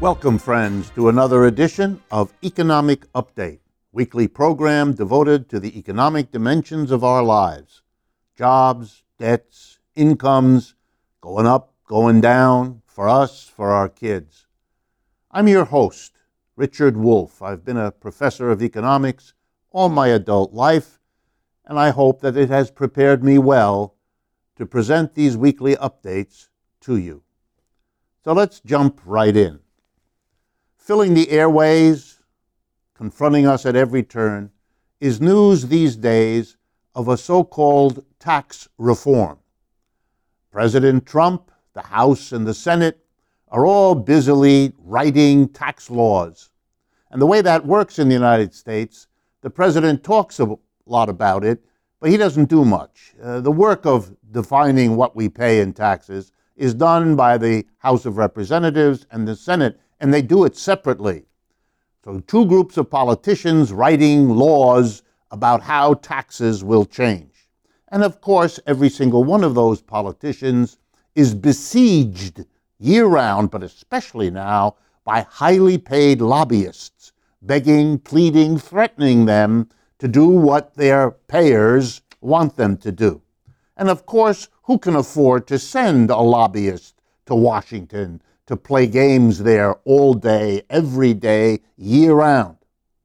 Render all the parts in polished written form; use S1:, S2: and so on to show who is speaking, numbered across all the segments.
S1: Welcome, friends, to another edition of Economic Update, weekly program devoted to the economic dimensions of our lives. Jobs, debts, incomes, going up, going down, for us, for our kids. I'm your host, Richard Wolff. I've been a professor of economics all my adult life, and I hope that it has prepared me well to present these weekly updates to you. So let's jump right in. Filling the airways, confronting us at every turn, is news these days of a so-called tax reform. President Trump, the House and the Senate are all busily writing tax laws. And the way that works in the United States, the president talks a lot about it, but he doesn't do much. The work of defining what we pay in taxes is done by the House of Representatives and the Senate, and they do it separately. So two groups of politicians writing laws about how taxes will change. And of course, every single one of those politicians is besieged year-round, but especially now, by highly paid lobbyists, begging, pleading, threatening them to do what their payers want them to do. And of course, who can afford to send a lobbyist to Washington to play games there all day, every day, year-round?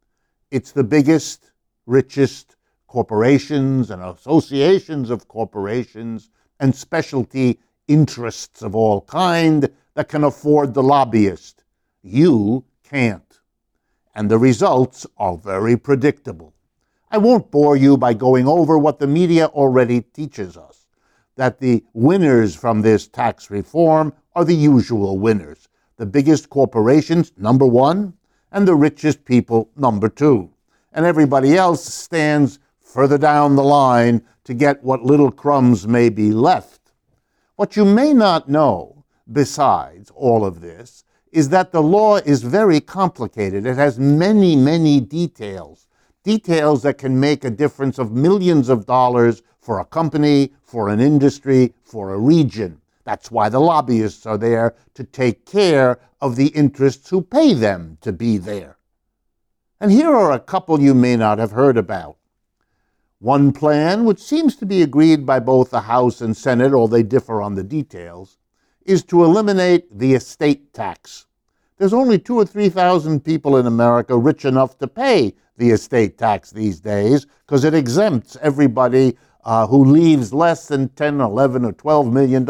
S1: It's the biggest, richest corporations and associations of corporations and specialty interests of all kind that can afford the lobbyist. You can't. And the results are very predictable. I won't bore you by going over what the media already teaches us, that the winners from this tax reform are the usual winners. The biggest corporations, number one, and the richest people, number two. And everybody else stands further down the line to get what little crumbs may be left. What you may not know, besides all of this, is that the law is very complicated. It has many, many details. Details that can make a difference of millions of dollars for a company, for an industry, for a region. That's why the lobbyists are there, to take care of the interests who pay them to be there. And here are a couple you may not have heard about. One plan, which seems to be agreed by both the House and Senate, although they differ on the details, is to eliminate the estate tax. There's only 2,000 or 3,000 people in America rich enough to pay the estate tax these days, because it exempts everybody who leaves less than $10, 11, or $12 million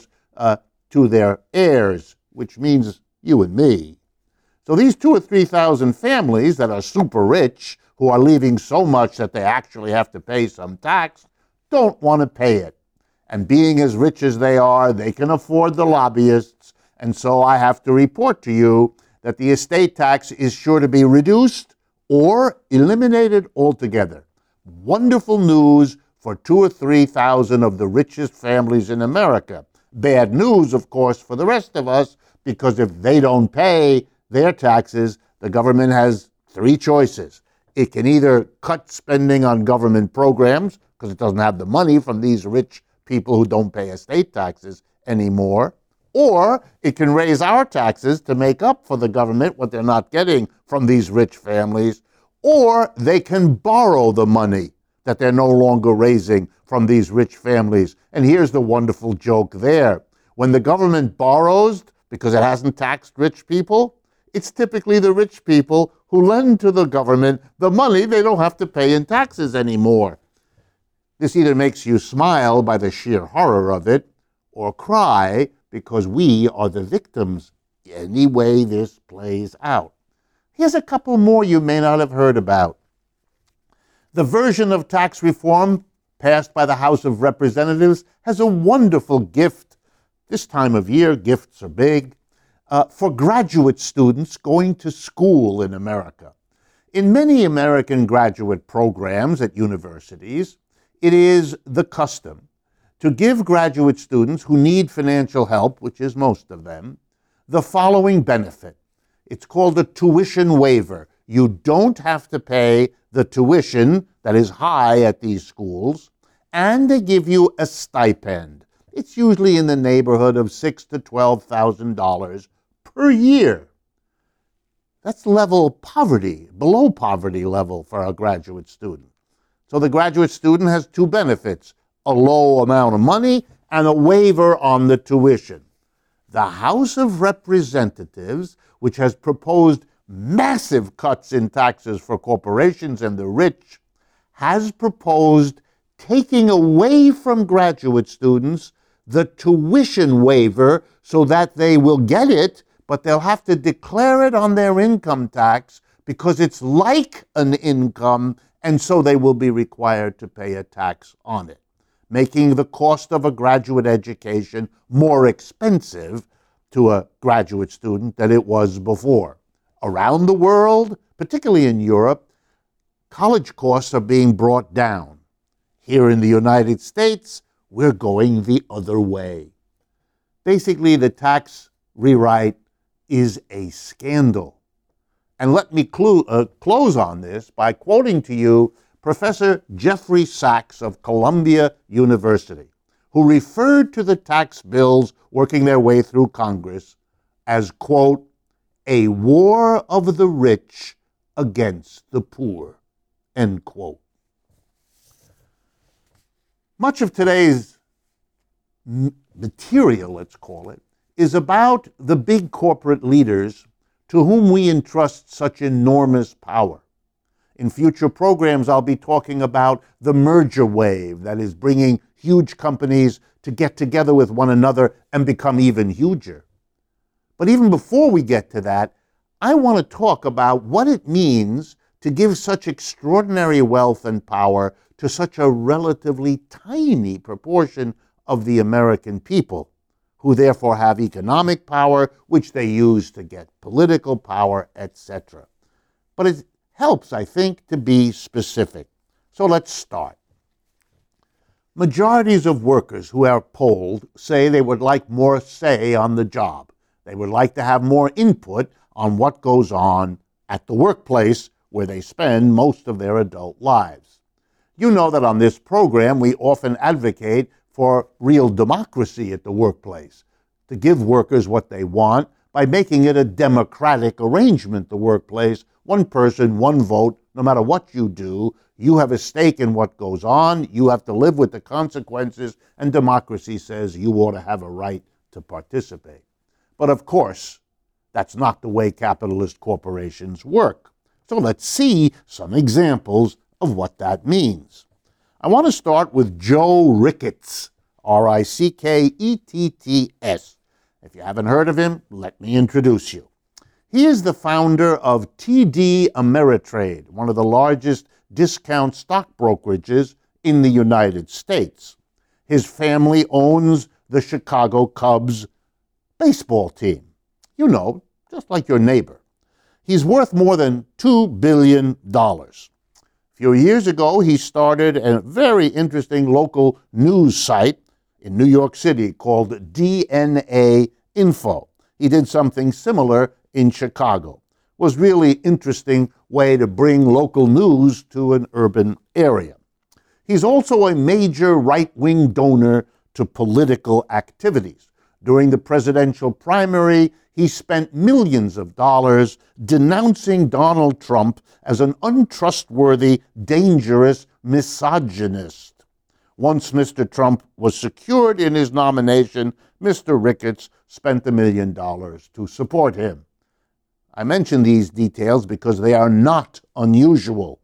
S1: to their heirs, which means you and me. So these 2,000 or 3,000 families that are super rich, who are leaving so much that they actually have to pay some tax, don't want to pay it. And being as rich as they are, they can afford the lobbyists. And so I have to report to you that the estate tax is sure to be reduced or eliminated altogether. Wonderful news for 2,000 or 3,000 of the richest families in America. Bad news, of course, for the rest of us, because if they don't pay their taxes, the government has three choices. It can either cut spending on government programs, because it doesn't have the money from these rich people who don't pay estate taxes anymore, or it can raise our taxes to make up for the government what they're not getting from these rich families, or they can borrow the money that they're no longer raising from these rich families. And here's the wonderful joke there. When the government borrows, because it hasn't taxed rich people, it's typically the rich people who lend to the government the money they don't have to pay in taxes anymore. This either makes you smile by the sheer horror of it, or cry because we are the victims any way this plays out. Here's a couple more you may not have heard about. The version of tax reform passed by the House of Representatives has a wonderful gift. This time of year, gifts are big. For graduate students going to school in America. In many American graduate programs at universities, it is the custom to give graduate students who need financial help, which is most of them, the following benefit. It's called a tuition waiver. You don't have to pay the tuition that is high at these schools, and they give you a stipend. It's usually in the neighborhood of $6,000 to $12,000 per year. That's level poverty, below poverty level for a graduate student. So the graduate student has two benefits: a low amount of money and a waiver on the tuition. The House of Representatives, which has proposed massive cuts in taxes for corporations and the rich, has proposed taking away from graduate students the tuition waiver so that they will get it, but they'll have to declare it on their income tax because it's like an income, and so they will be required to pay a tax on it, making the cost of a graduate education more expensive to a graduate student than it was before. Around the world, particularly in Europe, college costs are being brought down. Here in the United States, we're going the other way. Basically, the tax rewrite is a scandal. And let me close on this by quoting to you Professor Jeffrey Sachs of Columbia University, who referred to the tax bills working their way through Congress as, quote, a war of the rich against the poor, end quote. Much of today's material, let's call it, is about the big corporate leaders to whom we entrust such enormous power. In future programs, I'll be talking about the merger wave that is bringing huge companies to get together with one another and become even huger. But even before we get to that, I want to talk about what it means to give such extraordinary wealth and power to such a relatively tiny proportion of the American people, who therefore have economic power, which they use to get political power, etc. But it helps, I think, to be specific. So let's start. Majorities of workers who are polled say they would like more say on the job. They would like to have more input on what goes on at the workplace where they spend most of their adult lives. You know that on this program we often advocate for real democracy at the workplace, to give workers what they want by making it a democratic arrangement, the workplace, one person, one vote, no matter what you do. You have a stake in what goes on, you have to live with the consequences, and democracy says you ought to have a right to participate. But of course, that's not the way capitalist corporations work. So let's see some examples of what that means. I want to start with Joe Ricketts, Ricketts. If you haven't heard of him, let me introduce you. He is the founder of TD Ameritrade, one of the largest discount stock brokerages in the United States. His family owns the Chicago Cubs baseball team. You know, just like your neighbor. He's worth more than $2 billion. A few years ago, he started a very interesting local news site in New York City called DNA Info. He did something similar in Chicago. It was really interesting way to bring local news to an urban area. He's also a major right-wing donor to political activities. During the presidential primary, he spent millions of dollars denouncing Donald Trump as an untrustworthy, dangerous misogynist. Once Mr. Trump was secured in his nomination, Mr. Ricketts spent $1 million to support him. I mention these details because they are not unusual.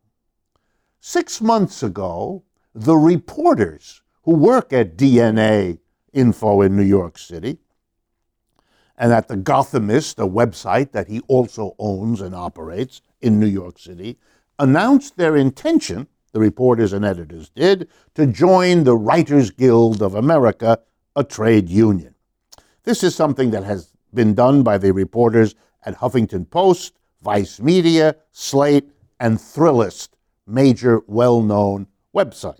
S1: 6 months ago, the reporters who work at DNA Info in New York City and at the Gothamist, a website that he also owns and operates in New York City, announced their intention, the reporters and editors did, to join the Writers Guild of America, a trade union. This is something that has been done by the reporters at Huffington Post, Vice Media, Slate, and Thrillist, major well-known websites.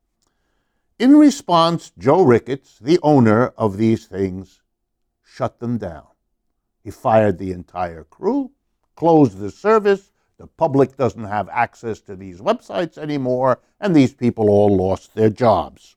S1: In response, Joe Ricketts, the owner of these things, shut them down. He fired the entire crew, closed the service, the public doesn't have access to these websites anymore, and these people all lost their jobs.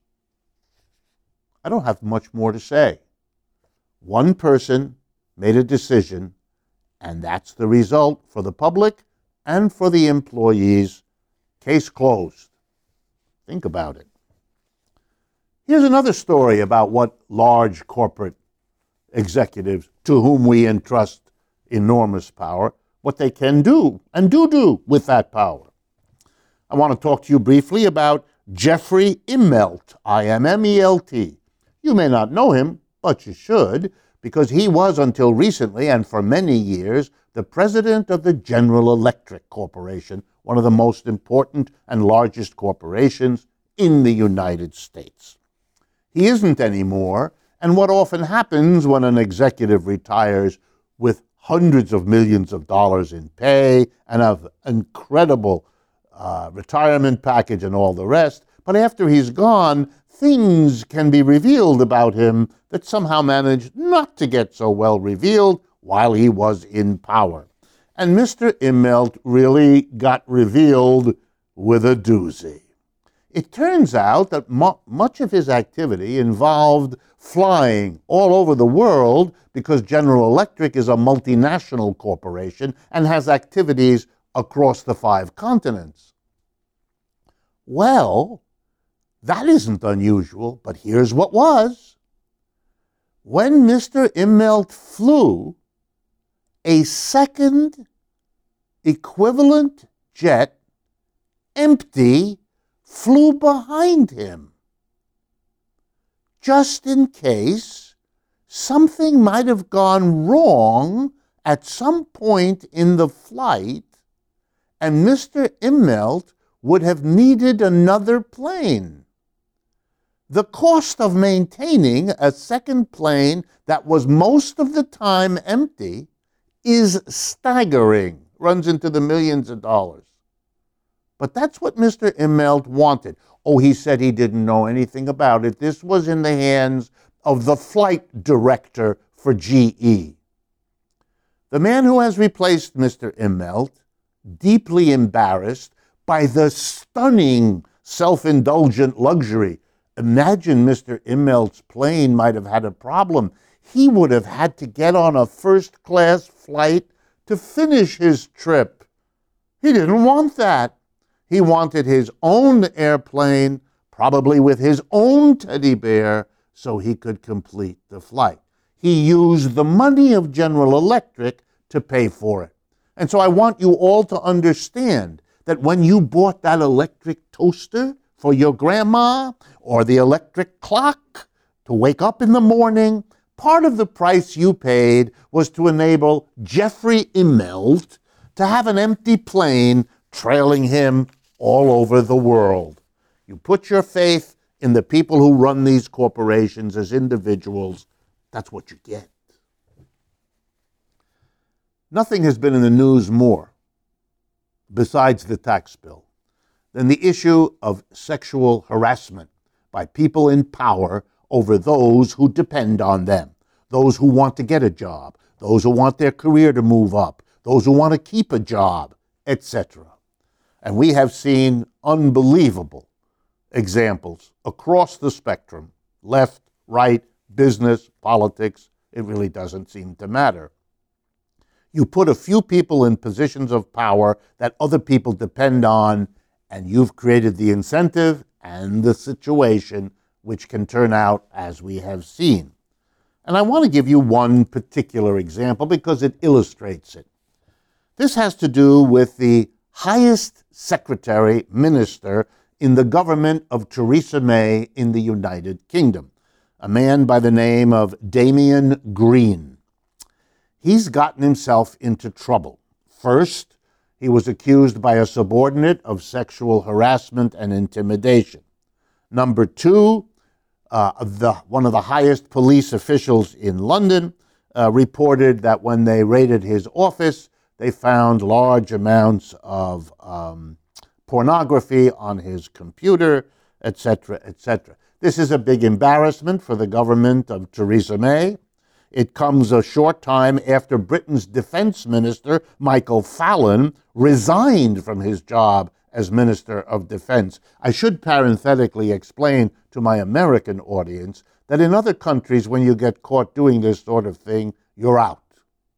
S1: I don't have much more to say. One person made a decision, And that's the result for the public and for the employees. Case closed. Think about it. Here's another story about what large corporate executives, to whom we entrust enormous power, what they can do and do with that power. I want to talk to you briefly about Jeffrey Immelt, I-M-M-E-L-T. You may not know him, but you should, because he was until recently, and for many years, the president of the General Electric Corporation, one of the most important and largest corporations in the United States. He isn't anymore, and what often happens when an executive retires with hundreds of millions of dollars in pay and an incredible retirement package and all the rest, but after he's gone, things can be revealed about him that somehow managed not to get so well revealed while he was in power. And Mr. Immelt really got revealed with a doozy. It turns out that much of his activity involved flying all over the world because General Electric is a multinational corporation and has activities across the 5 continents. Well, that isn't unusual, but here's what was. When Mr. Immelt flew, a second equivalent jet, empty, flew behind him, just in case something might have gone wrong at some point in the flight, and Mr. Immelt would have needed another plane. The cost of maintaining a second plane that was most of the time empty is staggering, runs into the millions of dollars. But that's what Mr. Immelt wanted. Oh, he said he didn't know anything about it. This was in the hands of the flight director for GE. The man who has replaced Mr. Immelt, deeply embarrassed by the stunning self-indulgent luxury. Imagine Mr. Immelt's plane might have had a problem. He would have had to get on a first-class flight to finish his trip. He didn't want that. He wanted his own airplane, probably with his own teddy bear, so he could complete the flight. He used the money of General Electric to pay for it. And so I want you all to understand that when you bought that electric toaster for your grandma or the electric clock to wake up in the morning, part of the price you paid was to enable Jeffrey Immelt to have an empty plane trailing him all over the world. You put your faith in the people who run these corporations as individuals, that's what you get. Nothing has been in the news more, besides the tax bill, than the issue of sexual harassment by people in power over those who depend on them, those who want to get a job, those who want their career to move up, those who want to keep a job, etc. And we have seen unbelievable examples across the spectrum, left, right, business, politics. It really doesn't seem to matter. You put a few people in positions of power that other people depend on, and you've created the incentive and the situation which can turn out as we have seen. And I want to give you one particular example because it illustrates it. This has to do with the highest secretary minister in the government of Theresa May in the United Kingdom, a man by the name of Damien Green. He's gotten himself into trouble. First, he was accused by a subordinate of sexual harassment and intimidation. Number two, one of the highest police officials in London reported that when they raided his office, they found large amounts of pornography on his computer, etc., etc. This is a big embarrassment for the government of Theresa May. It comes a short time after Britain's defense minister, Michael Fallon, resigned from his job as Minister of Defense. I should parenthetically explain to my American audience that in other countries, when you get caught doing this sort of thing, you're out.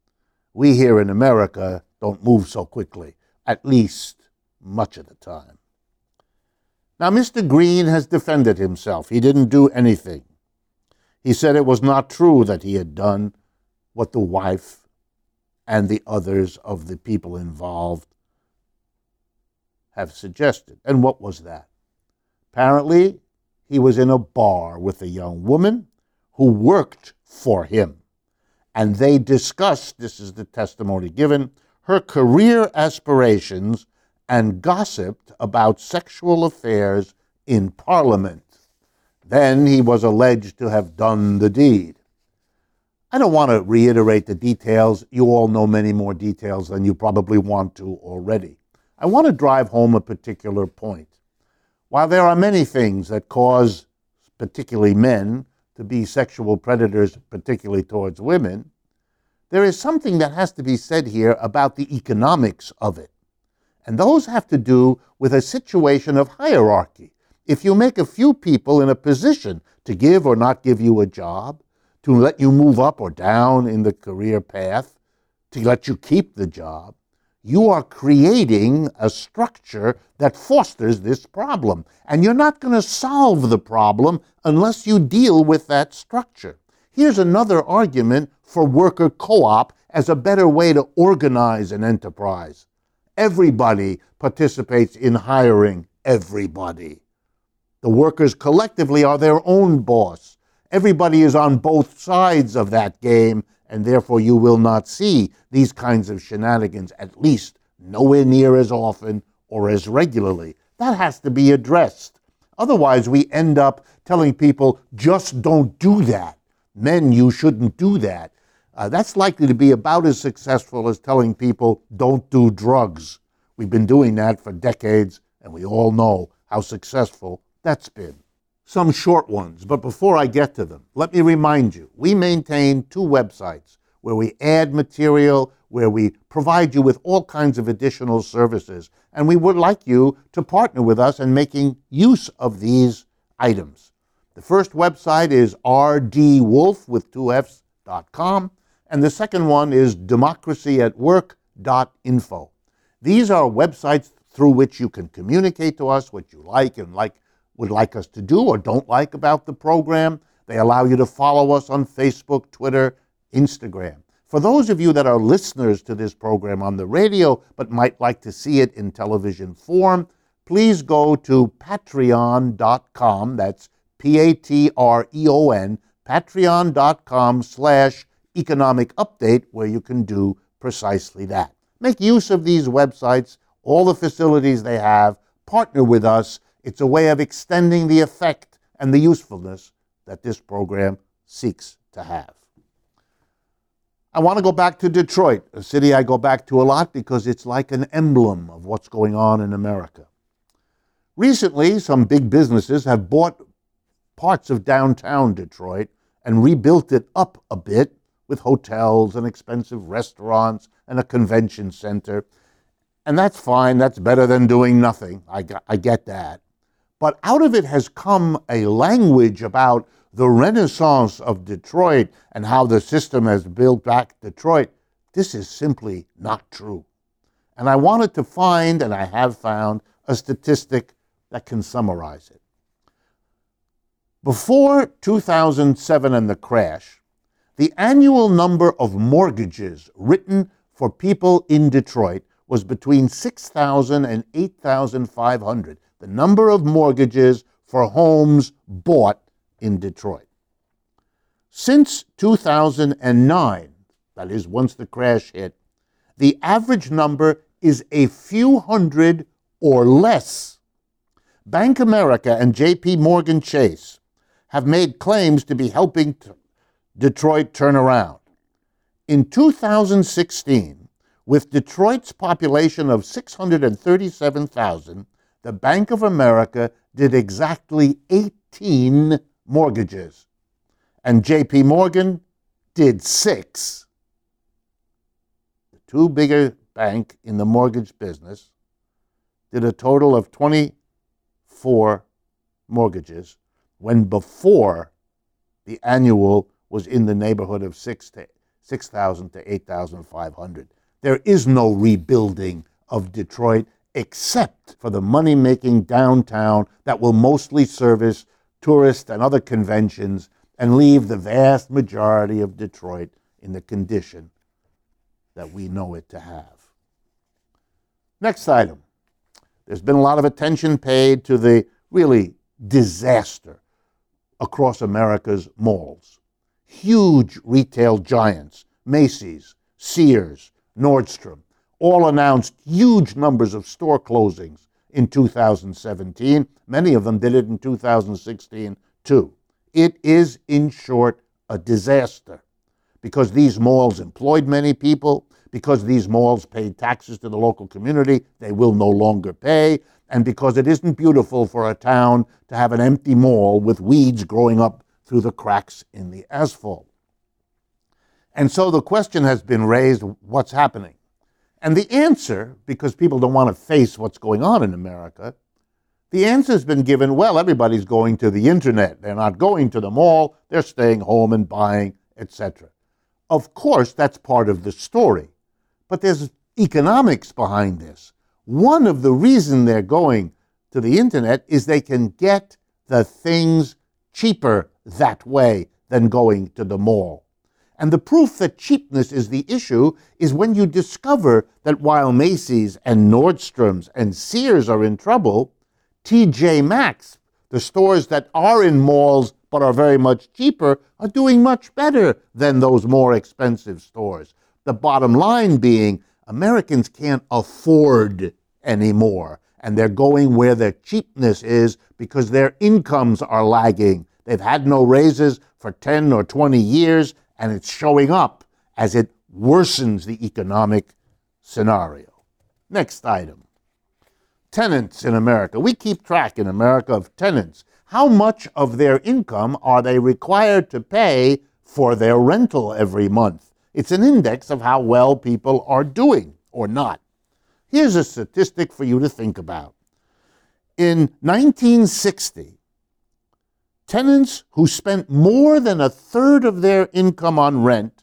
S1: We here in America don't move so quickly, at least much of the time. Now, Mr. Green has defended himself. He didn't do anything. He said it was not true that he had done what the wife and the others of the people involved have suggested. And what was that? Apparently, he was in a bar with a young woman who worked for him. And they discussed, this is the testimony given, her career aspirations and gossiped about sexual affairs in Parliament. Then he was alleged to have done the deed. I don't want to reiterate the details. You all know many more details than you probably want to already. I want to drive home a particular point. While there are many things that cause particularly men to be sexual predators, particularly towards women, there is something that has to be said here about the economics of it. And those have to do with a situation of hierarchy. If you make a few people in a position to give or not give you a job, to let you move up or down in the career path, to let you keep the job, you are creating a structure that fosters this problem. And you're not going to solve the problem unless you deal with that structure. Here's another argument for worker co-op as a better way to organize an enterprise. Everybody participates in hiring everybody. The workers collectively are their own boss. Everybody is on both sides of that game, and therefore you will not see these kinds of shenanigans, at least nowhere near as often or as regularly. That has to be addressed. Otherwise, we end up telling people, just don't do that. Men, you shouldn't do that. That's likely to be about as successful as telling people, don't do drugs. We've been doing that for decades, and we all know how successful that's been. Some short ones, but before I get to them, let me remind you, we maintain 2 websites where we add material, where we provide you with all kinds of additional services, and we would like you to partner with us in making use of these items. The first website is rdwolf with 2fs.com, and the second one is democracyatwork.info. These are websites through which you can communicate to us what you like and would like us to do or don't like about the program. They allow you to follow us on Facebook, Twitter, Instagram. For those of you that are listeners to this program on the radio but might like to see it in television form, please go to patreon.com, that's Patreon, patreon.com/economic update, where you can do precisely that. Make use of these websites, all the facilities they have, partner with us. It's a way of extending the effect and the usefulness that this program seeks to have. I want to go back to Detroit, a city I go back to a lot because it's like an emblem of what's going on in America. Recently, some big businesses have bought parts of downtown Detroit and rebuilt it up a bit with hotels and expensive restaurants and a convention center. And that's fine. That's better than doing nothing. I get that. But out of it has come a language about the renaissance of Detroit and how the system has built back Detroit. This is simply not true. And I wanted to find, and I have found, a statistic that can summarize it. Before 2007 and the crash, the annual number of mortgages written for people in Detroit was between 6,000 and 8,500. The number of mortgages for homes bought in Detroit. Since 2009, that is, once the crash hit, the average number is a few hundred or less. Bank America and J.P. Morgan Chase have made claims to be helping Detroit turn around. In 2016, with Detroit's population of 637,000, the Bank of America did exactly 18 mortgages, and J.P. Morgan did 6. The 2 bigger banks in the mortgage business did a total of 24 mortgages, when before the annual was in the neighborhood of 6 6,000 to 8,500. There is no rebuilding of Detroit except for the money-making downtown that will mostly service tourists and other conventions and leave the vast majority of Detroit in the condition that we know it to have. Next item. There's been a lot of attention paid to the really disaster across America's malls. Huge retail giants, Macy's, Sears, Nordstrom, all announced huge numbers of store closings in 2017. Many of them did it in 2016 too. It is, in short, a disaster because these malls employed many people, because these malls paid taxes to the local community they will no longer pay, and because it isn't beautiful for a town to have an empty mall with weeds growing up through the cracks in the asphalt. And so the question has been raised, what's happening? And the answer, because people don't want to face what's going on in America, the answer has been given, well, everybody's going to the internet. They're not going to the mall. They're staying home and buying, etc. Of course, that's part of the story. But there's economics behind this. One of the reasons they're going to the internet is they can get the things cheaper that way than going to the mall. And the proof that cheapness is the issue is when you discover that while Macy's and Nordstrom's and Sears are in trouble, TJ Maxx, the stores that are in malls but are very much cheaper, are doing much better than those more expensive stores. The bottom line being, Americans can't afford anymore, and they're going where the cheapness is because their incomes are lagging. They've had no raises for 10 or 20 years, and it's showing up as it worsens the economic scenario. Next item. Tenants in America. We keep track in America of tenants. How much of their income are they required to pay for their rental every month? It's an index of how well people are doing or not. Here's a statistic for you to think about. In 1960, tenants who spent more than a third of their income on rent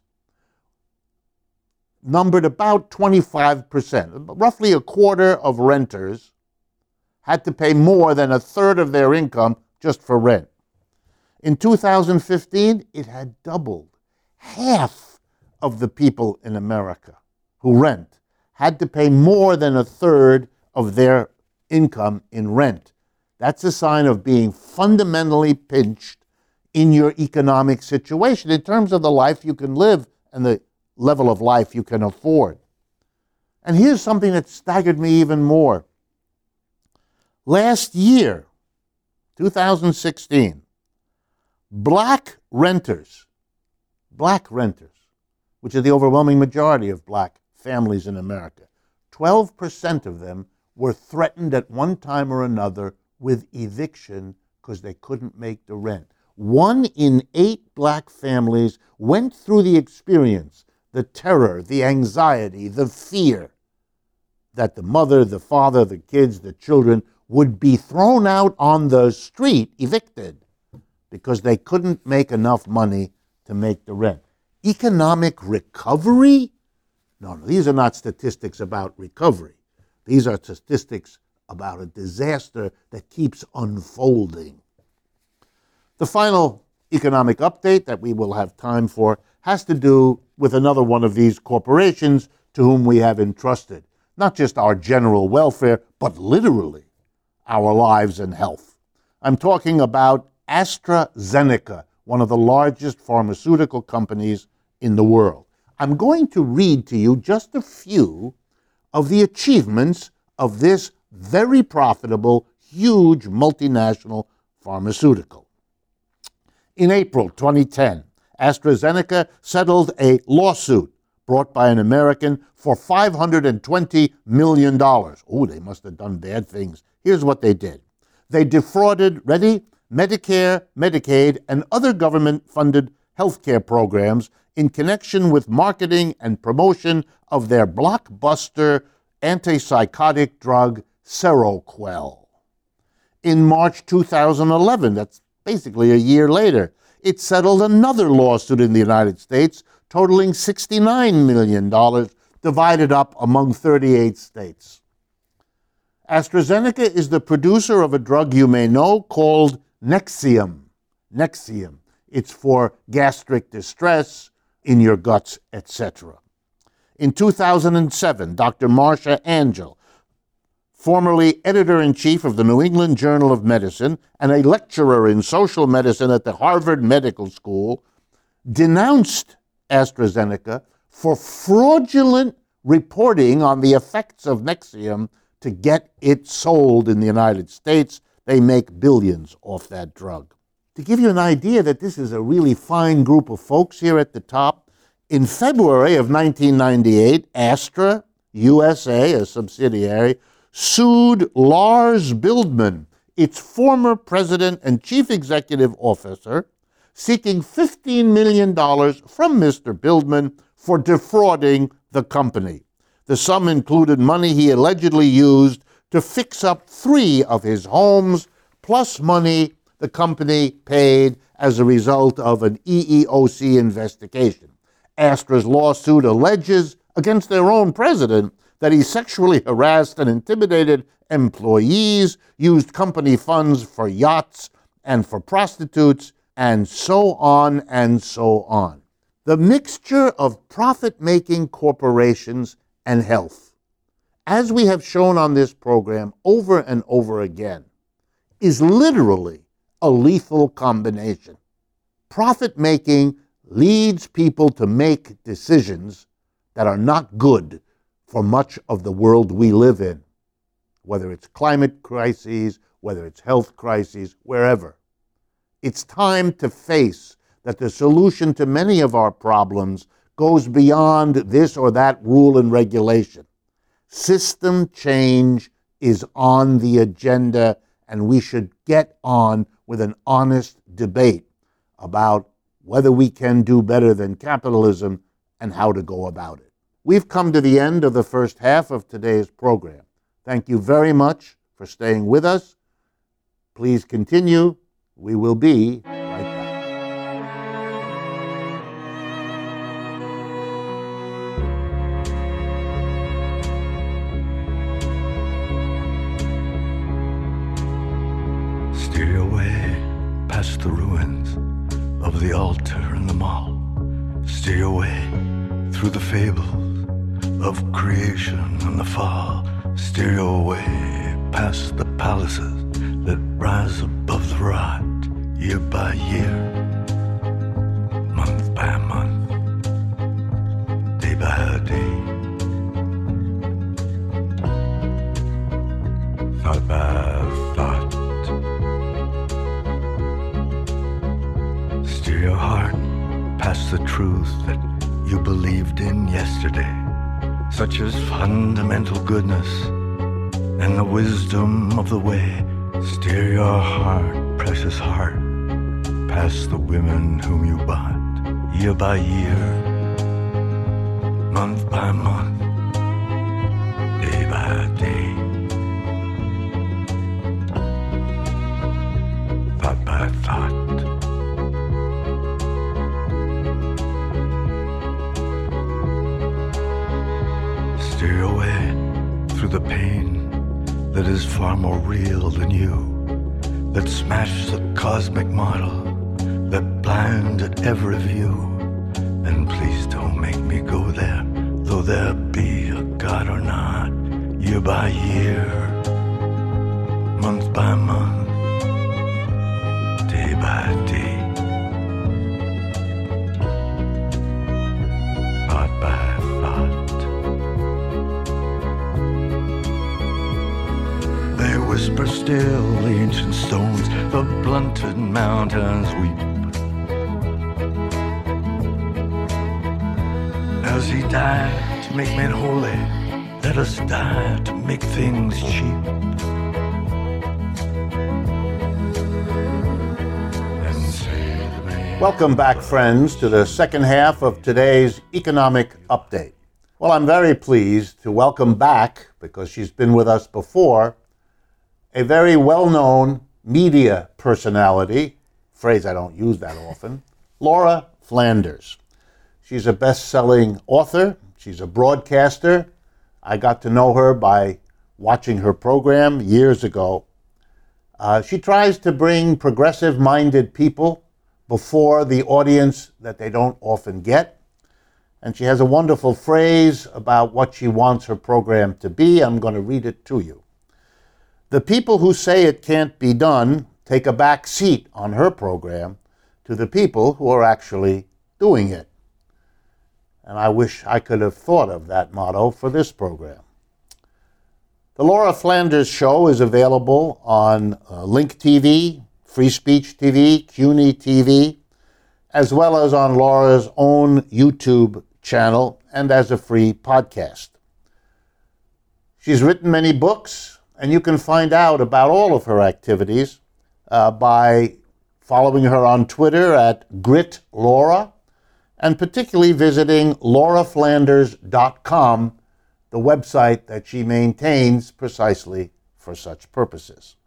S1: numbered about 25%. Roughly a quarter of renters had to pay more than a third of their income just for rent. In 2015, it had doubled. Half of the people in America who rent had to pay more than a third of their income in rent. That's a sign of being fundamentally pinched in your economic situation in terms of the life you can live and the level of life you can afford. And here's something that staggered me even more. Last year, 2016, black renters, which are the overwhelming majority of black families in America, 12% of them were threatened at one time or another with eviction because they couldn't make the rent. 1 in 8 black families went through the experience, the terror, the anxiety, the fear that the mother, the father, the kids, the children would be thrown out on the street, evicted, because they couldn't make enough money to make the rent. Economic recovery? No, these are not statistics about recovery. These are statistics about a disaster that keeps unfolding. The final economic update that we will have time for has to do with another one of these corporations to whom we have entrusted not just our general welfare, but literally our lives and health. I'm talking about AstraZeneca, one of the largest pharmaceutical companies in the world. I'm going to read to you just a few of the achievements of this very profitable, huge multinational pharmaceutical. In April 2010, AstraZeneca settled a lawsuit brought by an American for $520 million. Oh, they must have done bad things. Here's what they did. They defrauded, ready, Medicare, Medicaid, and other government-funded healthcare programs in connection with marketing and promotion of their blockbuster antipsychotic drug Seroquel. In March 2011, that's basically a year later, it settled another lawsuit in the United States totaling $69 million, divided up among 38 states. AstraZeneca is the producer of a drug you may know called Nexium. Nexium. It's for gastric distress, in your guts, etc. In 2007, Dr. Marcia Angell, formerly editor-in-chief of the New England Journal of Medicine and a lecturer in social medicine at the Harvard Medical School, denounced AstraZeneca for fraudulent reporting on the effects of Nexium to get it sold in the United States. They make billions off that drug. To give you an idea that this is a really fine group of folks here at the top, in February of 1998, Astra USA, a subsidiary, sued Lars Bildman, its former president and chief executive officer, seeking $15 million from Mr. Bildman for defrauding the company. The sum included money he allegedly used to fix up 3 of his homes, plus money the company paid as a result of an EEOC investigation. Astra's lawsuit alleges against their own president that he sexually harassed and intimidated employees, used company funds for yachts and for prostitutes, and so on and so on. The mixture of profit-making corporations and health, as we have shown on this program over and over again, is literally a lethal combination. Profit-making leads people to make decisions that are not good for much of the world we live in, whether it's climate crises, whether it's health crises, wherever. It's time to face that the solution to many of our problems goes beyond this or that rule and regulation. System change is on the agenda, and we should get on with an honest debate about whether we can do better than capitalism and how to go about it. We've come to the end of the first half of today's program. Thank you very much for staying with us. Please continue. We will be right back.
S2: Steer your way past the ruins of the altar and the mall. Steer your way through the fables of creation and the fall. Steer your way past the palaces that rise above the rot, year by year, month by month, day by day, thought by thought. Steer your heart past the truth that you believed in yesterday, such as fundamental goodness and the wisdom of the way. Steer your heart, precious heart, past the women whom you bought, year by year, month by month, day by day, thought by thought. Steer your way through the pain that is far more real than you, that smashed the cosmic model, that blinded every view. And please don't make me go there, though there be a God or not, year by year, month by month, day by day, thought by thought. They whisper still, the ancient stones, the blunted mountains weep. As he died to make men holy, let us die to make things cheap. And say the man.
S1: Welcome back, friends, to the second half of today's Economic Update. Well, I'm very pleased to welcome back, because she's been with us before, a very well-known media personality phrase I don't use that often, Laura Flanders. She's a best-selling author. She's a broadcaster. I got to know her by watching her program years ago. She tries to bring progressive-minded people before the audience that they don't often get. And she has a wonderful phrase about what she wants her program to be. I'm going to read it to you. The people who say it can't be done take a back seat on her program to the people who are actually doing it. And I wish I could have thought of that motto for this program. The Laura Flanders Show is available on Link TV, Free Speech TV, CUNY TV, as well as on Laura's own YouTube channel and as a free podcast. She's written many books, and you can find out about all of her activities by following her on Twitter at GritLaura, and particularly visiting lauraflanders.com, the website that she maintains precisely for such purposes.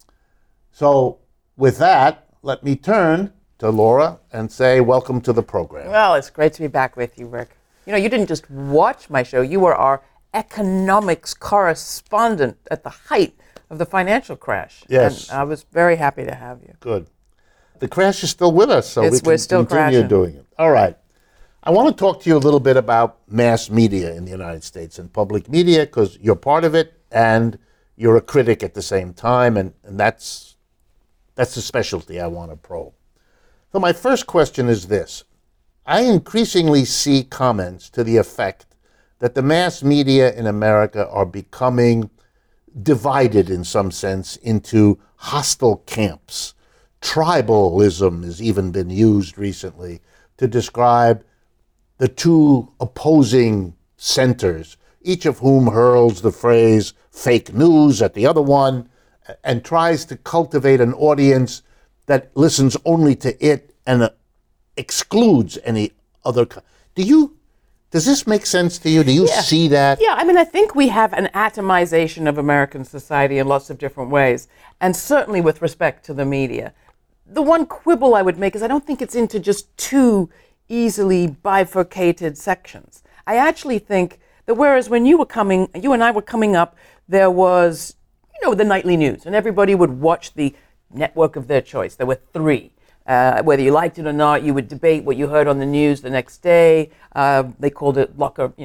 S1: So with that, let me turn to Laura and say welcome to the program.
S3: Well, it's great to be back with you, Rick. You know, you didn't just watch my show, you were our economics correspondent at the height of the financial crash.
S1: Yes.
S3: And I was very happy to have you.
S1: Good. The crash is still with us, so we
S3: we're
S1: can
S3: still
S1: continue
S3: crashing.
S1: doing it. All right. I want to talk to you a little bit about mass media in the United States and public media, because you're part of it and you're a critic at the same time, and that's the specialty I want to probe. So my first question is this. I increasingly see comments to the effect that the mass media in America are becoming divided in some sense into hostile camps. Tribalism has even been used recently to describe the two opposing centers, each of whom hurls the phrase fake news at the other one and tries to cultivate an audience that listens only to it and excludes any other. Does this make sense to you? Do you see that?
S3: Yeah, I mean, I think we have an atomization of American society in lots of different ways, and certainly with respect to the media. The one quibble I would make is I don't think it's into just two easily bifurcated sections. I actually think that whereas when you and I were coming up, there was, the nightly news, and everybody would watch the network of their choice. There were three. Whether you liked it or not, you would debate what you heard on the news the next day. They called it water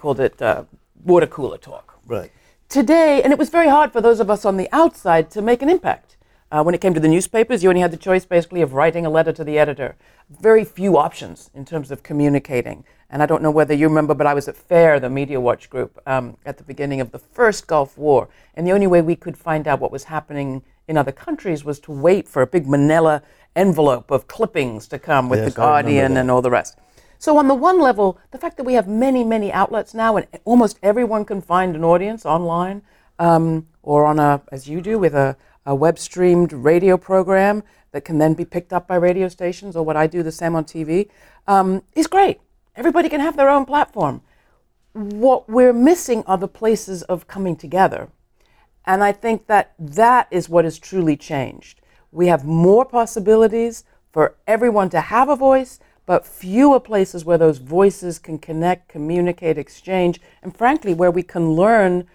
S3: cooler talk.
S1: Right.
S3: Today, and it was very hard for those of us on the outside to make an impact. When it came to the newspapers, you only had the choice basically of writing a letter to the editor. Very few options in terms of communicating. And I don't know whether you remember, but I was at FAIR, the Media Watch group, at the beginning of the first Gulf War. And the only way we could find out what was happening in other countries was to wait for a big manila envelope of clippings to come with The Guardian and all the rest. So on the one level, the fact that we have many, many outlets now and almost everyone can find an audience online or on as you do, with a web-streamed radio program that can then be picked up by radio stations, or what I do the same on TV, is great. Everybody can have their own platform. What we're missing are the places of coming together. And I think that is what has truly changed. We have more possibilities for everyone to have a voice, but fewer places where those voices can connect, communicate, exchange, and frankly, where we can learn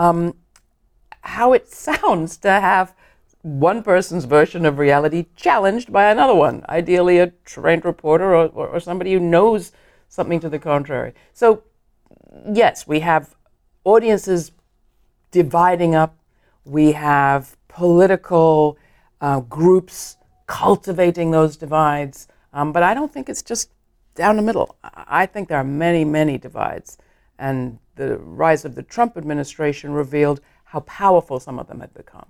S3: how it sounds to have one person's version of reality challenged by another one, ideally a trained reporter or somebody who knows something to the contrary. So, yes, we have audiences dividing up. We have political groups cultivating those divides. But I don't think it's just down the middle. I think there are many, many divides. And the rise of the Trump administration revealed how powerful some of them had become.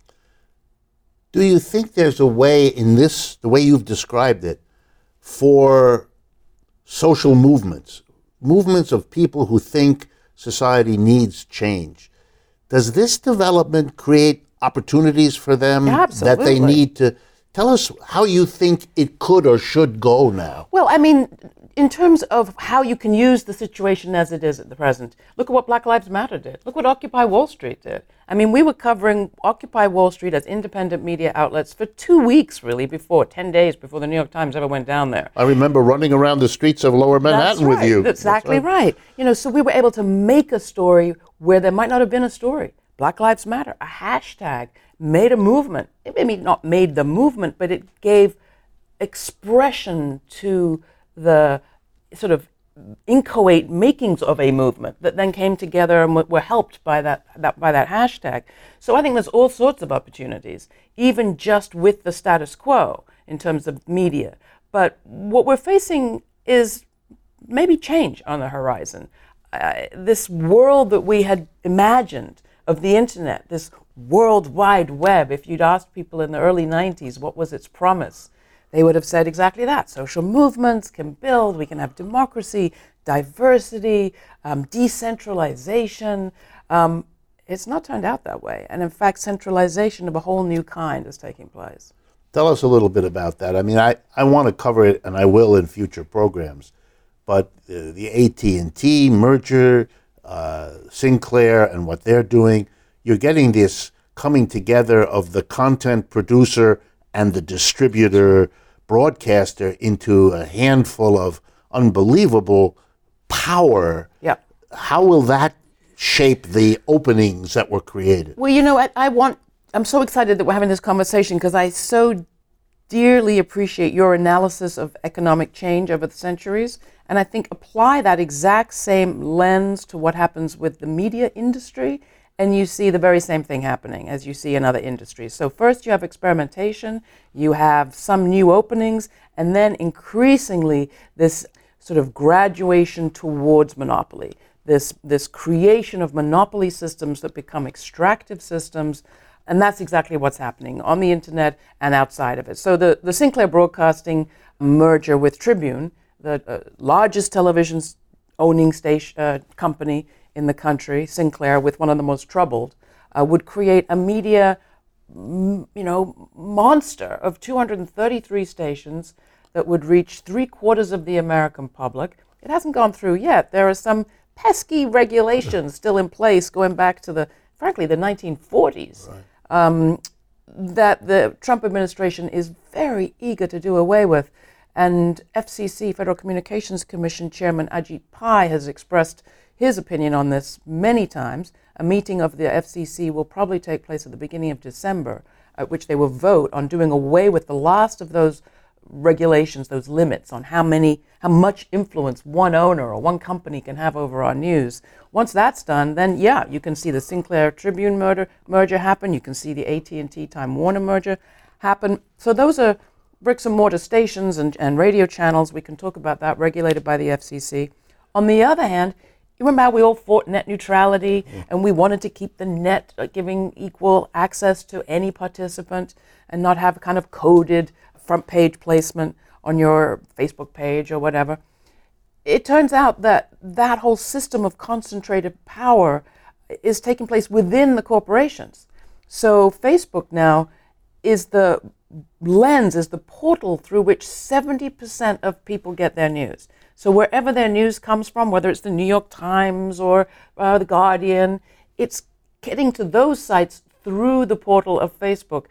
S1: Do you think there's a way in this, the way you've described it, for social movements of people who think society needs change? Does this development create opportunities for them that they need to? Tell us how you think it could or should go now.
S3: Well, I mean, in terms of how you can use the situation as it is at the present, look at what Black Lives Matter did. Look what Occupy Wall Street did. I mean, we were covering Occupy Wall Street as independent media outlets for 2 weeks, really, 10 days before the New York Times ever went down there.
S1: I remember running around the streets of Lower Manhattan with you.
S3: That's exactly right. You know, so we were able to make a story where there might not have been a story. Black Lives Matter, a hashtag, made a movement. It maybe not made the movement, but it gave expression to the sort of inchoate makings of a movement that then came together and were helped by that hashtag. So I think there's all sorts of opportunities, even just with the status quo in terms of media. But what we're facing is maybe change on the horizon. This world that we had imagined of the internet, this World Wide Web, if you'd asked people in the early 90s what was its promise, they would have said exactly that. Social movements can build, we can have democracy, diversity, decentralization. It's not turned out that way. And in fact, centralization of a whole new kind is taking place.
S1: Tell us a little bit about that. I mean, I want to cover it, and I will in future programs, but the AT&T merger, Sinclair and what they're doing, you're getting this coming together of the content producer and the distributor, broadcaster into a handful of unbelievable power.
S3: Yeah.
S1: How will that shape the openings that were created?
S3: Well, you know, I'm so excited that we're having this conversation because I so dearly appreciate your analysis of economic change over the centuries. And I think apply that exact same lens to what happens with the media industry, and you see the very same thing happening as you see in other industries. So first you have experimentation, you have some new openings, and then increasingly this sort of graduation towards monopoly, this creation of monopoly systems that become extractive systems. And that's exactly what's happening on the internet and outside of it. So the Sinclair Broadcasting merger with Tribune, the largest television owning station company in the country, Sinclair, with one of the most troubled, would create a media, monster of 233 stations that would reach 3/4 of the American public. It hasn't gone through yet. There are some pesky regulations still in place going back to the 1940s. Right. That the Trump administration is very eager to do away with. And FCC, Federal Communications Commission Chairman Ajit Pai has expressed his opinion on this many times. A meeting of the FCC will probably take place at the beginning of December, at which they will vote on doing away with the last of those regulations, those limits on how much influence one owner or one company can have over our news. Once that's done, then you can see the Sinclair Tribune merger happen. You can see the AT&T Time Warner merger happen. So those are bricks and mortar stations and radio channels. We can talk about that, regulated by the FCC. On the other hand, you remember how we all fought net neutrality, and we wanted to keep the net giving equal access to any participant and not have kind of coded front page placement on your Facebook page or whatever. It turns out that whole system of concentrated power is taking place within the corporations. So Facebook now is the lens, is the portal through which 70% of people get their news. So wherever their news comes from, whether it's the New York Times or the Guardian, it's getting to those sites through the portal of Facebook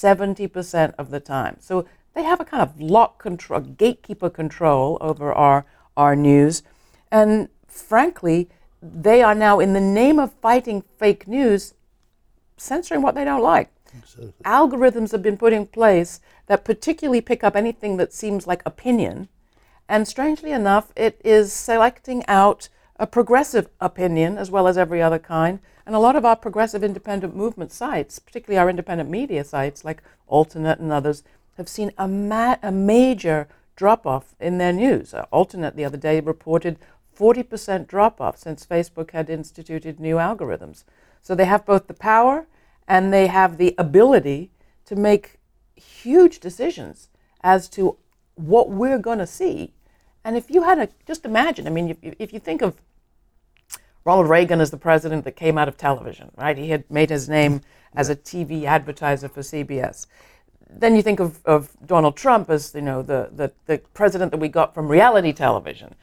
S3: 70% of the time. So they have a kind of gatekeeper control over our news. And frankly, they are now, in the name of fighting fake news, censoring what they don't like. Exactly. Algorithms have been put in place that particularly pick up anything that seems like opinion. And strangely enough, it is selecting out a progressive opinion as well as every other kind. And a lot of our progressive independent movement sites, particularly our independent media sites like Alternate and others, have seen a major drop-off in their news. Alternate the other day reported 40% drop-off since Facebook had instituted new algorithms. So they have both the power and they have the ability to make huge decisions as to what we're going to see. And if you had just imagine, I mean, if you think of Ronald Reagan as the president that came out of television, right? He had made his name as a TV advertiser for CBS. then you think of Donald Trump as, the president that we got from reality television.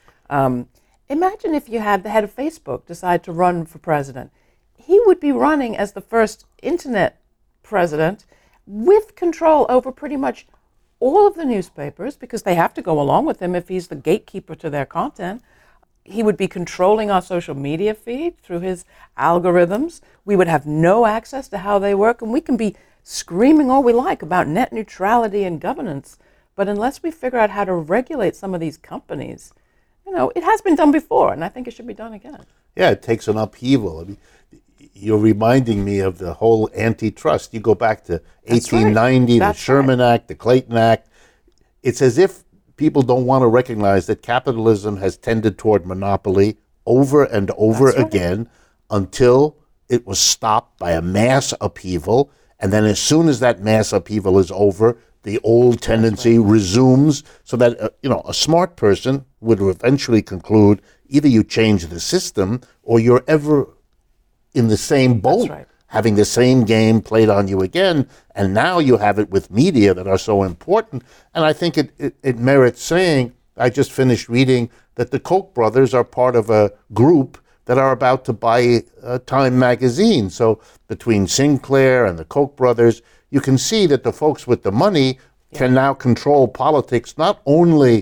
S3: Imagine if you had the head of Facebook decide to run for president. He would be running as the first internet president with control over pretty much all of the newspapers, because they have to go along with him if he's the gatekeeper to their content. He would be controlling our social media feed through his algorithms. We would have no access to how they work, and we can be screaming all we like about net neutrality and governance, but unless we figure out how to regulate some of these companies, it has been done before, and I think it should be done again.
S1: Yeah, it takes an upheaval. I mean, you're reminding me of the whole antitrust. You go back to 1890, the Sherman Act, the Clayton Act. It's as if people don't want to recognize that capitalism has tended toward monopoly over and over again until it was stopped by a mass upheaval. And then as soon as that mass upheaval is over, the old tendency resumes, so that a smart person would eventually conclude either you change the system or you're ever in the same boat, having the same game played on you again. And now you have it with media that are so important. And I think it merits saying, I just finished reading that the Koch brothers are part of a group that are about to buy Time magazine. So between Sinclair and the Koch brothers, you can see that the folks with the money can now control politics, not only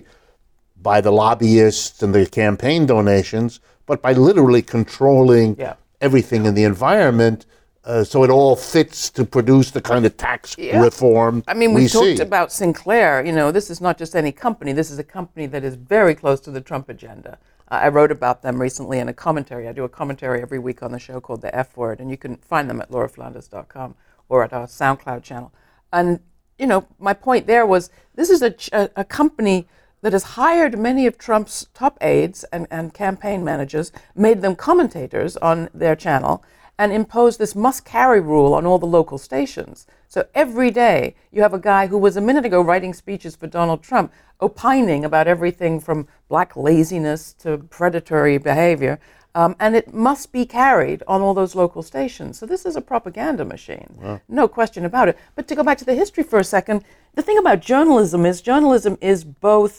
S1: by the lobbyists and the campaign donations, but by literally controlling everything in the environment, so it all fits to produce the kind of tax reform
S3: we talked about Sinclair. This is not just any company. This is a company that is very close to the Trump agenda. I wrote about them recently in a commentary. I do a commentary every week on the show called The F Word, and you can find them at lauraflanders.com or at our SoundCloud channel. And, my point there was, this is a company that has hired many of Trump's top aides and campaign managers, made them commentators on their channel, and imposed this must-carry rule on all the local stations. So every day you have a guy who was a minute ago writing speeches for Donald Trump, opining about everything from black laziness to predatory behavior, and it must be carried on all those local stations. So this is a propaganda machine, no question about it. But to go back to the history for a second, the thing about journalism is both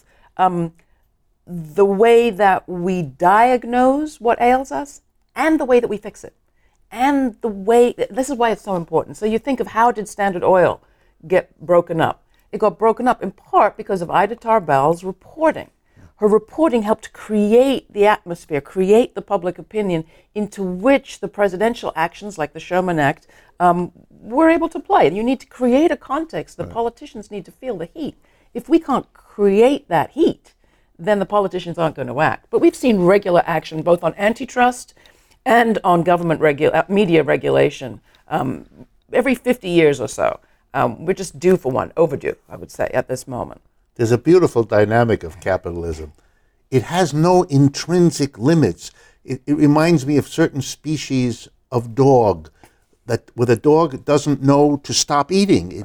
S3: the way that we diagnose what ails us and the way that we fix it. And this is why it's so important. So you think of, how did Standard Oil get broken up? It got broken up in part because of Ida Tarbell's reporting. Her reporting helped create the atmosphere, create the public opinion into which the presidential actions like the Sherman Act were able to play. And you need to create a context. The politicians need to feel the heat. If we can't create that heat, then the politicians aren't going to act. But we've seen regular action both on antitrust and on government media regulation every 50 years or so. We're just due for one, overdue, I would say, at this moment.
S1: There's a beautiful dynamic of capitalism. It has no intrinsic limits. It reminds me of certain species of dog, that with a dog, it doesn't know to stop eating.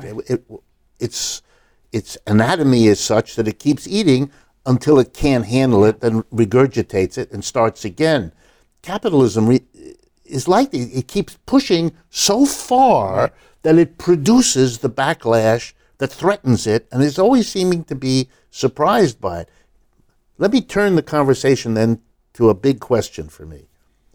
S1: Its anatomy is such that it keeps eating until it can't handle it, then regurgitates it and starts again. Capitalism is like it keeps pushing so far that it produces the backlash that threatens it, and is always seeming to be surprised by it. Let me turn the conversation then to a big question for me.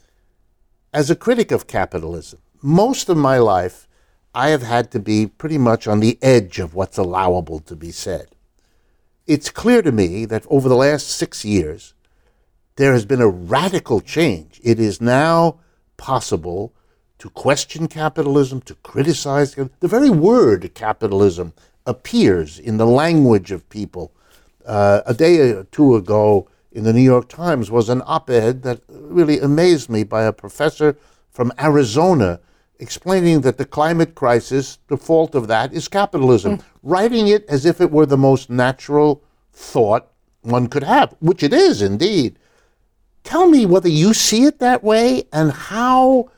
S1: As a critic of capitalism, most of my life I have had to be pretty much on the edge of what's allowable to be said. It's clear to me that over the last 6 years, there has been a radical change. It is now possible to question capitalism, to criticize it. The very word capitalism appears in the language of people. A day or two ago in the New York Times was an op-ed that really amazed me by a professor from Arizona explaining that the climate crisis, the fault of that is capitalism, writing it as if it were the most natural thought one could have, which it is indeed. Tell me whether you see it that way and how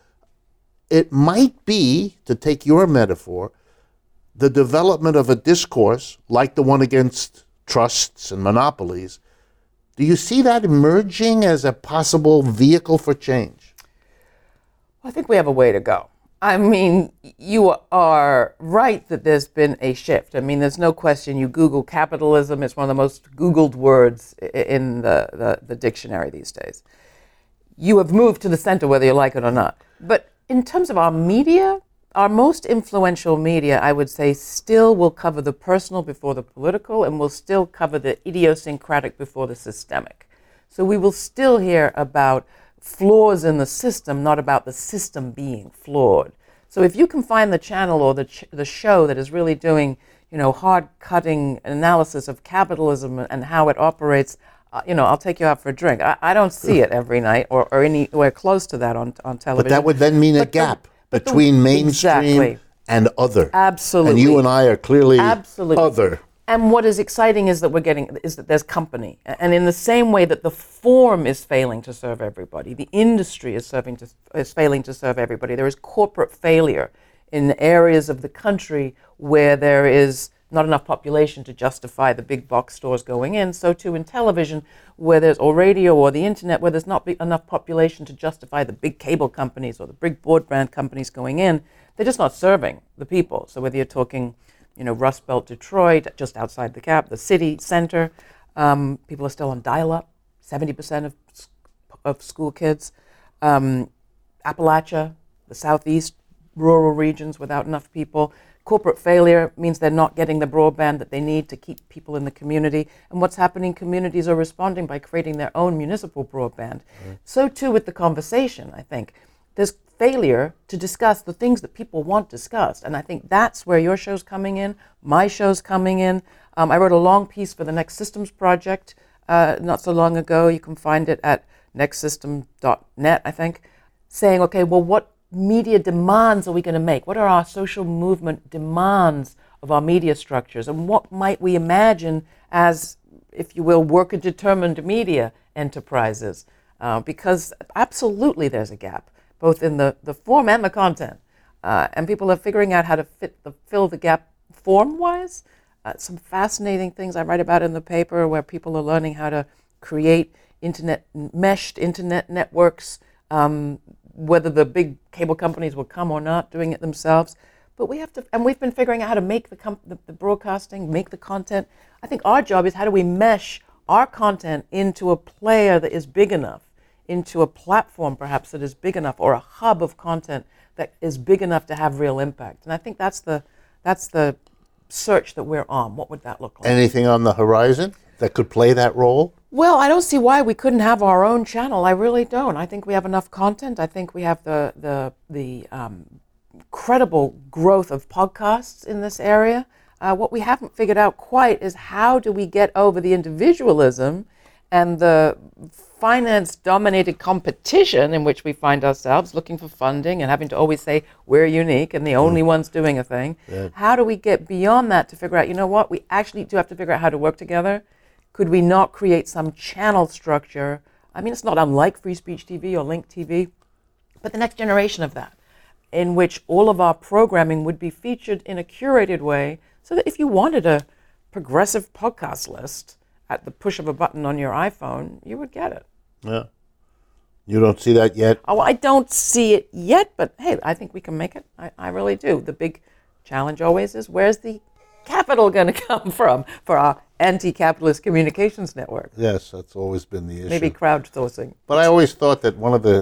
S1: it might be, to take your metaphor, the development of a discourse like the one against trusts and monopolies. Do you see that emerging as a possible vehicle for change?
S3: I think we have a way to go. I mean, you are right that there's been a shift. I mean, there's no question. You Google capitalism, it's one of the most Googled words in the dictionary these days. You have moved to the center whether you like it or not. But in terms of our media, our most influential media, I would say, still will cover the personal before the political and will still cover the idiosyncratic before the systemic. So we will still hear about flaws in the system, not about the system being flawed. So if you can find the channel or the show that is really doing, hard-cutting analysis of capitalism and how it operates, I'll take you out for a drink. I don't see it every night or anywhere close to that on television.
S1: But that would then mean a gap between mainstream
S3: exactly.
S1: and other.
S3: Absolutely.
S1: And you and I are clearly
S3: Absolutely.
S1: other.
S3: And what is exciting is that there's company. And in the same way that the form is failing to serve everybody, the industry is failing to serve everybody. There is corporate failure in areas of the country where there is not enough population to justify the big box stores going in. So too in television, or radio or the internet, where there's not enough population to justify the big cable companies or the big broadband companies going in. They're just not serving the people. So whether you're talking Rust Belt, Detroit, just outside the cap, the city center. People are still on dial-up, 70% of school kids. Appalachia, the southeast, rural regions without enough people. Corporate failure means they're not getting the broadband that they need to keep people in the community. And what's happening, communities are responding by creating their own municipal broadband. Mm-hmm. So too with the conversation, I think. There's failure to discuss the things that people want discussed. And I think that's where your show's coming in, my show's coming in. I wrote a long piece for the Next Systems Project not so long ago. You can find it at nextsystem.net, I think, saying, okay, well, what media demands are we going to make? What are our social movement demands of our media structures? And what might we imagine as, if you will, worker-determined media enterprises? Because absolutely there's a gap, both in the form and the content. And people are figuring out how to fill the gap form-wise. Some fascinating things I write about in the paper where people are learning how to create meshed internet networks, whether the big cable companies will come or not, doing it themselves. But we've been figuring out how to make the broadcasting, make the content. I think our job is how do we mesh our content into a player that is big enough, into a platform perhaps that is big enough, or a hub of content that is big enough to have real impact. And I think that's the search that we're on. What would that look like?
S1: Anything on the horizon that could play that role?
S3: Well, I don't see why we couldn't have our own channel. I really don't. I think we have enough content. I think we have the incredible growth of podcasts in this area. What we haven't figured out quite is how do we get over the individualism and the finance-dominated competition in which we find ourselves, looking for funding and having to always say we're unique and the only ones doing a thing. Yeah. How do we get beyond that to figure out, you know what, we actually do have to figure out how to work together? Could we not create some channel structure? I mean, it's not unlike Free Speech TV or Link TV, but the next generation of that, in which all of our programming would be featured in a curated way, so that if you wanted a progressive podcast list at the push of a button on your iPhone, you would get it.
S1: Yeah. You don't see that yet?
S3: Oh, I don't see it yet, but hey, I think we can make it. I really do. The big challenge always is, where's the capital going to come from for our anti-capitalist communications network?
S1: Yes, that's always been the issue.
S3: Maybe crowdsourcing.
S1: But I always thought that one of the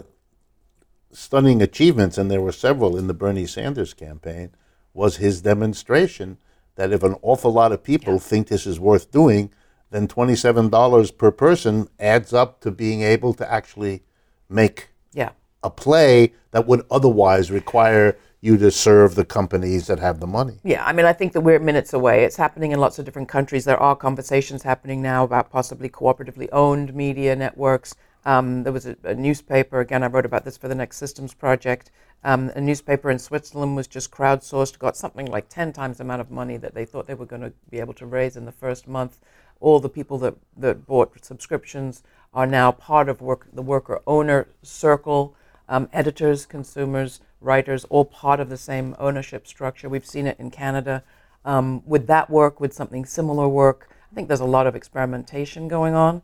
S1: stunning achievements, and there were several in the Bernie Sanders campaign, was his demonstration that if an awful lot of people think this is worth doing, then $27 per person adds up to being able to actually make a play that would otherwise require you to serve the companies that have the money.
S3: Yeah, I mean, I think that we're minutes away. It's happening in lots of different countries. There are conversations happening now about possibly cooperatively owned media networks. There was a newspaper, again, I wrote about this for the Next Systems Project. A newspaper in Switzerland was just crowdsourced, got something like 10 times the amount of money that they thought they were going to be able to raise in the first month. All the people that bought subscriptions are now part of the worker-owner circle, editors, consumers, writers, all part of the same ownership structure. We've seen it in Canada. With that work, with something similar work, I think there's a lot of experimentation going on.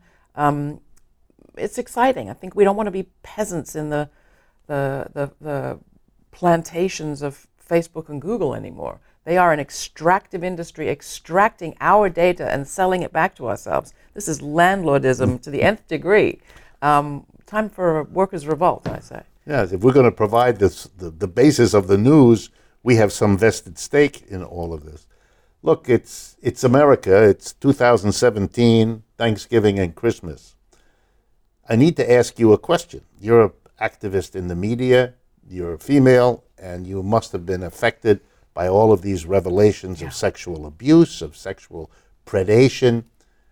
S3: It's exciting. I think we don't want to be peasants in the plantations of Facebook and Google anymore. They are an extractive industry, extracting our data and selling it back to ourselves. This is landlordism to the nth degree. Time for a workers' revolt, I say.
S1: Yes, if we're going to provide the basis of the news, we have some vested stake in all of this. Look, it's America. It's 2017, Thanksgiving and Christmas. I need to ask you a question. You're an activist in the media. You're a female, and you must have been affected by all of these revelations of sexual abuse, of sexual predation.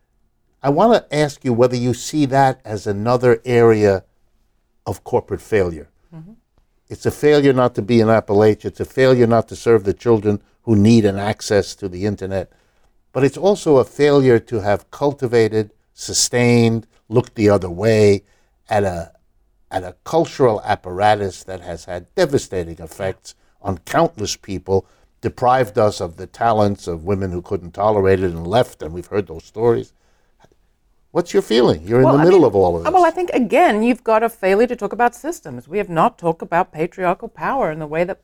S1: I want to ask you whether you see that as another area of corporate failure. Mm-hmm. It's a failure not to be in Appalachia. It's a failure not to serve the children who need an access to the internet. But it's also a failure to have cultivated, sustained, looked the other way at a cultural apparatus that has had devastating effects on countless people, deprived us of the talents of women who couldn't tolerate it and left, and we've heard those stories. What's your feeling? You're in the middle of all of this.
S3: Well, I think, again, you've got a failure to talk about systems. We have not talked about patriarchal power in the way that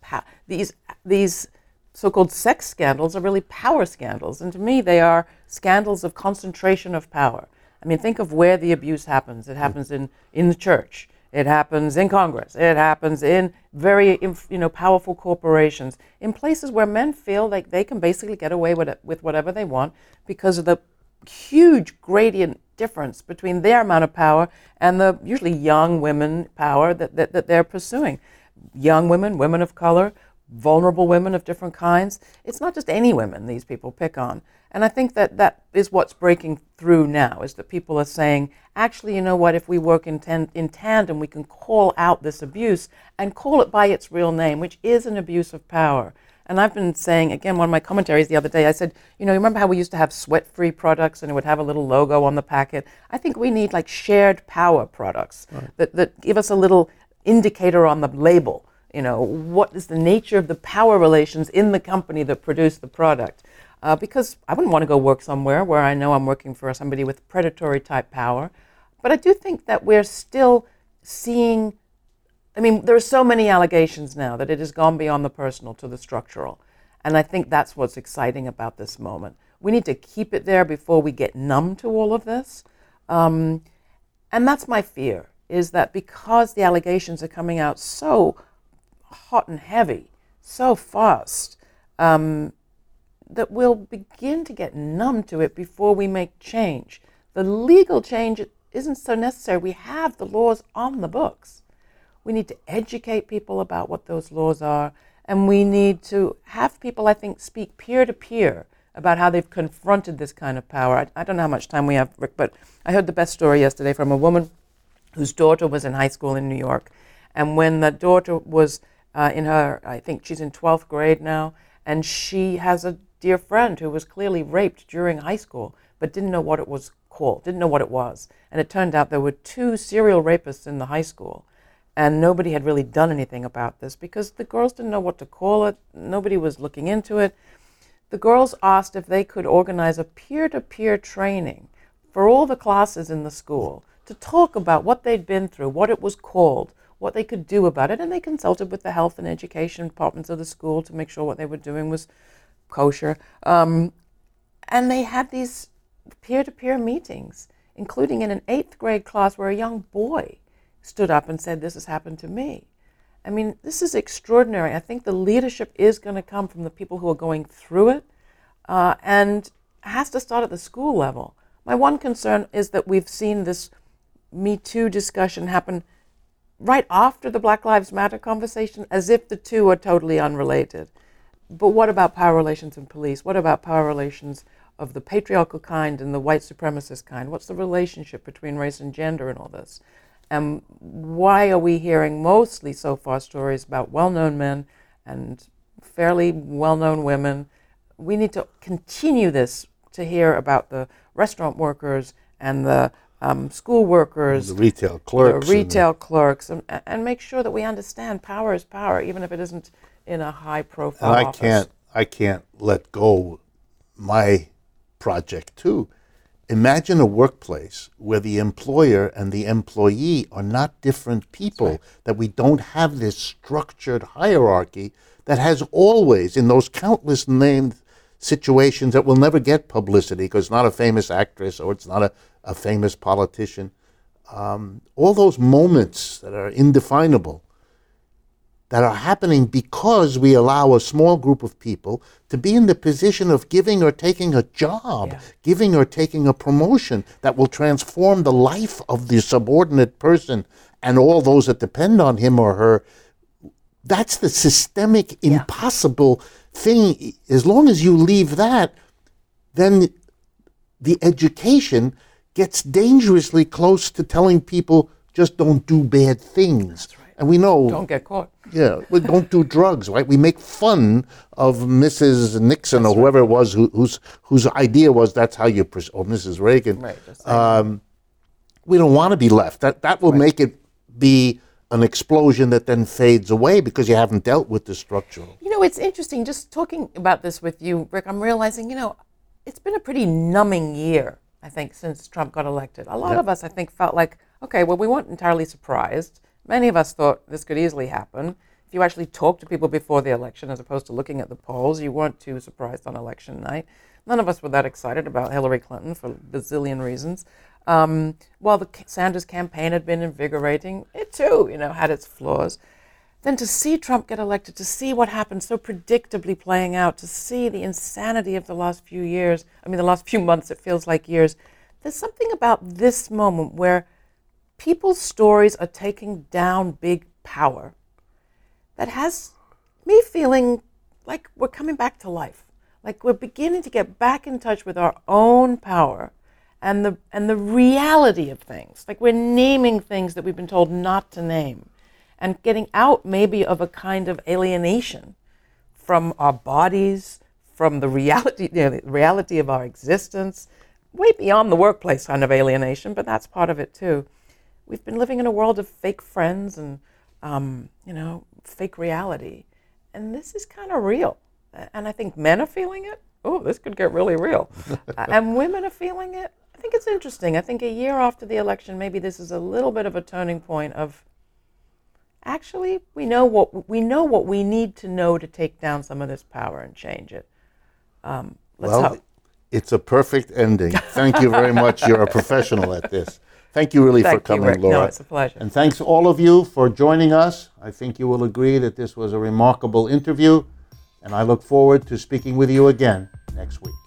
S3: these so-called sex scandals are really power scandals. And to me, they are scandals of concentration of power. I mean, think of where the abuse happens. It happens in the church. It happens in Congress. It happens in very powerful corporations, in places where men feel like they can basically get away with whatever they want because of the huge gradient difference between their amount of power and the usually young women power that they're pursuing. Young women, women of color, vulnerable women of different kinds. It's not just any women these people pick on. And I think that is what's breaking through now, is that people are saying, actually, you know what, if we work in tandem, we can call out this abuse and call it by its real name, which is an abuse of power. And I've been saying, again, one of my commentaries the other day, I said, remember how we used to have sweat-free products and it would have a little logo on the packet? I think we need like shared power products that give us a little indicator on the label. What is the nature of the power relations in the company that produced the product? Because I wouldn't want to go work somewhere where I know I'm working for somebody with predatory type power. But I do think that we're still seeing, there are so many allegations now that it has gone beyond the personal to the structural. And I think that's what's exciting about this moment. We need to keep it there before we get numb to all of this. And that's my fear, is that because the allegations are coming out so hot and heavy, so fast, that we'll begin to get numb to it before we make change. The legal change isn't so necessary. We have the laws on the books. We need to educate people about what those laws are, and we need to have people, I think, speak peer-to-peer about how they've confronted this kind of power. I don't know how much time we have, Rick, but I heard the best story yesterday from a woman whose daughter was in high school in New York. And when the daughter was I think she's in 12th grade now, and she has a dear friend who was clearly raped during high school, but didn't know what it was called, didn't know what it was. And it turned out there were 2 serial rapists in the high school, and nobody had really done anything about this because the girls didn't know what to call it. Nobody was looking into it. The girls asked if they could organize a peer-to-peer training for all the classes in the school to talk about what they'd been through, what it was called, what they could do about it, and they consulted with the health and education departments of the school to make sure what they were doing was kosher. And they had these peer-to-peer meetings, including in an 8th grade class where a young boy stood up and said, "This has happened to me." This is extraordinary. I think the leadership is going to come from the people who are going through it, and has to start at the school level. My one concern is that we've seen this Me Too discussion happen right after the Black Lives Matter conversation, as if the two are totally unrelated. But what about power relations in police? What about power relations of the patriarchal kind and the white supremacist kind? What's the relationship between race and gender in all this? And why are we hearing mostly so far stories about well-known men and fairly well-known women? We need to continue this to hear about the restaurant workers and the school workers,
S1: the retail clerks,
S3: and make sure that we understand power is power, even if it isn't in a high-profile office.
S1: I can't let go my project too. imagine a workplace where the employer and the employee are not different people, that we don't have this structured hierarchy that has always, in those countless named situations that will never get publicity because it's not a famous actress or it's not a famous politician, all those moments that are indefinable, that are happening because we allow a small group of people to be in the position of giving or taking a job, giving or taking a promotion that will transform the life of the subordinate person and all those that depend on him or her. That's the systemic, impossible thing. As long as you leave that, then the education gets dangerously close to telling people just don't do bad things.
S3: That's right.
S1: And we know...
S3: Don't get caught.
S1: Yeah, we don't do drugs, right? We make fun of Mrs. Nixon or whoever it was whose idea was that's how you... or Mrs. Reagan.
S3: Right.
S1: We don't want to be left. That will make it be an explosion that then fades away because you haven't dealt with the structural.
S3: You know, it's interesting, just talking about this with you, Rick, I'm realizing, it's been a pretty numbing year, I think, since Trump got elected. A lot of us, I think, felt like, okay, well, we weren't entirely surprised. Many of us thought this could easily happen. If you actually talked to people before the election as opposed to looking at the polls, you weren't too surprised on election night. None of us were that excited about Hillary Clinton for a bazillion reasons. While the Sanders campaign had been invigorating, it too, had its flaws. Then to see Trump get elected, to see what happened so predictably playing out, to see the insanity of the last few years, the last few months, it feels like years. There's something about this moment where people's stories are taking down big power that has me feeling like we're coming back to life, like we're beginning to get back in touch with our own power and the reality of things, like we're naming things that we've been told not to name and getting out maybe of a kind of alienation from our bodies, from the reality, the reality of our existence, way beyond the workplace kind of alienation, but that's part of it too. We've been living in a world of fake friends and, fake reality. And this is kind of real. And I think men are feeling it. Oh, this could get really real. And women are feeling it. I think it's interesting. I think a year after the election, maybe this is a little bit of a turning point of, actually, we know what we need to know to take down some of this power and change it. Let's hope.
S1: It's a perfect ending. Thank you very much. You're a professional at this. Thank you really for coming,
S3: Rick.
S1: Laura.
S3: No, it's a pleasure.
S1: And thanks all of you for joining us. I think you will agree that this was a remarkable interview, and I look forward to speaking with you again next week.